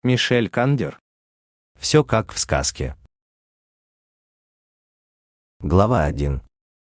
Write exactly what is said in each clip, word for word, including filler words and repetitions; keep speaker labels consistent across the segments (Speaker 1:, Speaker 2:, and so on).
Speaker 1: Мишель Кандер.
Speaker 2: Все как в сказке. Глава один.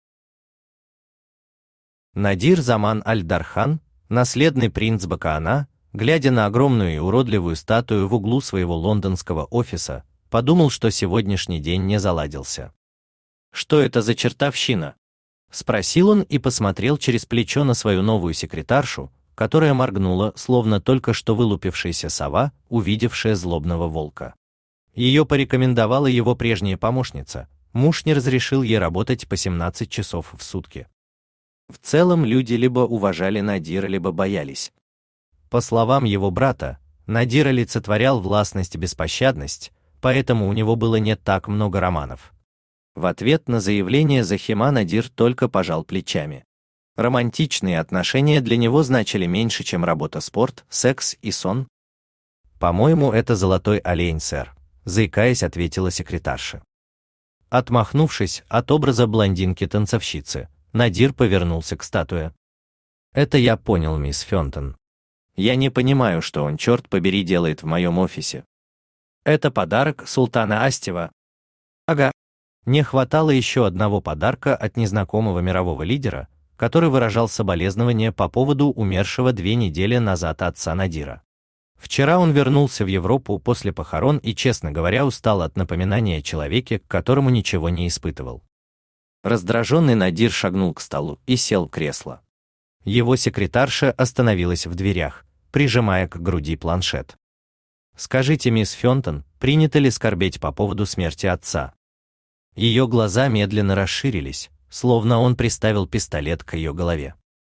Speaker 2: Надир Заман Аль-Дархан, наследный принц Бакаана, глядя на огромную и уродливую статую в углу своего лондонского офиса, подумал, что сегодняшний день не заладился. «Что это за чертовщина?» — спросил он и посмотрел через плечо на свою новую секретаршу, которая моргнула, словно только что вылупившаяся сова, увидевшая злобного волка. Ее порекомендовала его прежняя помощница, муж не разрешил ей работать по семнадцать часов в сутки. В целом люди либо уважали Надира, либо боялись. По словам его брата, Надир олицетворял властность и беспощадность, поэтому у него было не так много романов. В ответ на заявление Захима Надир только пожал плечами. Романтичные отношения для него значили меньше, чем работа, спорт, секс и сон. «По-моему, это золотой олень, сэр», — заикаясь, ответила секретарша. Отмахнувшись от образа блондинки-танцовщицы, Надир повернулся к статуе. «Это я понял, мисс Фентон. Я не понимаю, что он, черт побери, делает в моем офисе. Это подарок султана Астева». «Ага». Не хватало еще одного подарка от незнакомого мирового лидера, который выражал соболезнования по поводу умершего две недели назад отца Надира. Вчера он вернулся в Европу после похорон и, честно говоря, устал от напоминания о человеке, к которому ничего не испытывал. Раздраженный Надир шагнул к столу и сел в кресло. Его секретарша остановилась в дверях, прижимая к груди планшет. «Скажите, мисс Фентон, принято ли скорбеть по поводу смерти отца?» Ее глаза медленно расширились, словно он приставил пистолет к ее голове.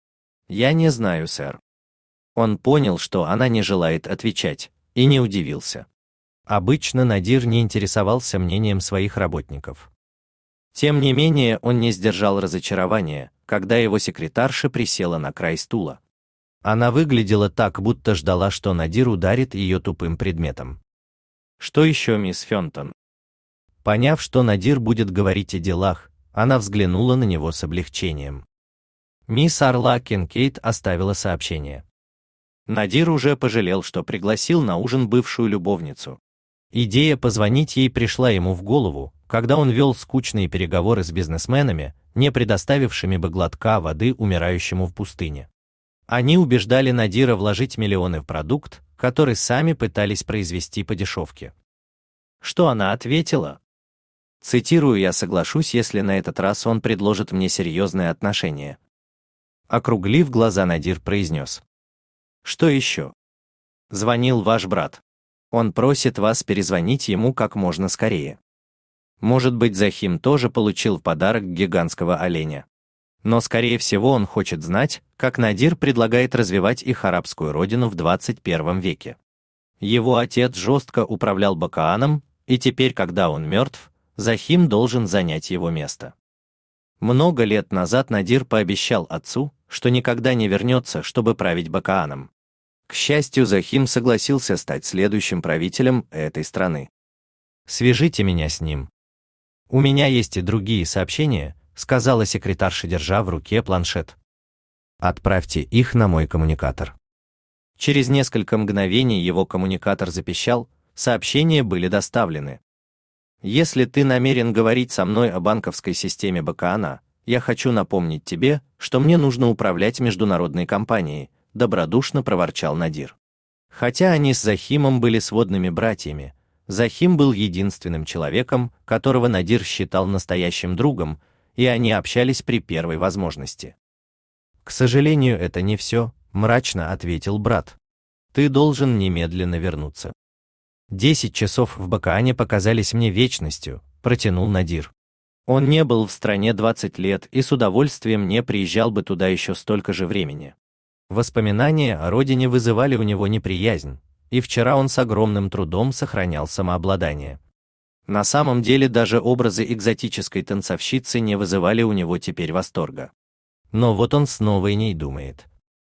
Speaker 2: «Я не знаю, сэр». Он понял, что она не желает отвечать, и не удивился. Обычно Надир не интересовался мнением своих работников. Тем не менее, он не сдержал разочарования, когда его секретарша присела на край стула. Она выглядела так, будто ждала, что Надир ударит ее тупым предметом. «Что еще, мисс Фентон?» Поняв, что Надир будет говорить о делах, она взглянула на него с облегчением. Мисс Арла Кинкейд оставила сообщение. Надир уже пожалел, что пригласил на ужин бывшую любовницу. Идея позвонить ей пришла ему в голову, когда он вел скучные переговоры с бизнесменами, не предоставившими бы глотка воды умирающему в пустыне. Они убеждали Надира вложить миллионы в продукт, который сами пытались произвести по дешевке. Что она ответила? Цитирую: «Я соглашусь, если на этот раз он предложит мне серьезные отношения». Округлив глаза, Надир произнес: «Что еще?» «Звонил ваш брат. Он просит вас перезвонить ему как можно скорее. Может быть, Захим тоже получил в подарок гигантского оленя. Но, скорее всего, он хочет знать, как Надир предлагает развивать их арабскую родину в двадцать первом веке. Его отец жестко управлял Бакааном, и теперь, когда он мертв, Захим должен занять его место. Много лет назад Надир пообещал отцу, что никогда не вернется, чтобы править Бакааном. К счастью, Захим согласился стать следующим правителем этой страны. «Свяжите меня с ним. У меня есть и другие сообщения», — сказала секретарша, держа в руке планшет. «Отправьте их на мой коммуникатор». Через несколько мгновений его коммуникатор запищал, сообщения были доставлены. «Если ты намерен говорить со мной о банковской системе Бакаана, я хочу напомнить тебе, что мне нужно управлять международной компанией», — добродушно проворчал Надир. Хотя они с Захимом были сводными братьями, Захим был единственным человеком, которого Надир считал настоящим другом, и они общались при первой возможности. «К сожалению, это не все», — мрачно ответил брат. «Ты должен немедленно вернуться». «Десять часов в Бакаане показались мне вечностью», — протянул Надир. Он не был в стране двадцать лет и с удовольствием не приезжал бы туда еще столько же времени. Воспоминания о родине вызывали у него неприязнь, и вчера он с огромным трудом сохранял самообладание. На самом деле даже образы экзотической танцовщицы не вызывали у него теперь восторга. Но вот он снова и не думает.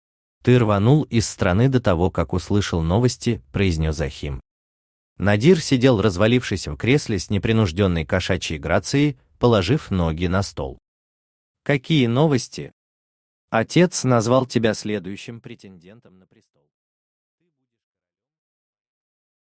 Speaker 2: «Ты рванул из страны до того, как услышал новости», — произнес Захим. Надир сидел, развалившись в кресле с непринужденной кошачьей грацией, положив ноги на стол. «Какие новости?» «Отец назвал тебя следующим претендентом на престол».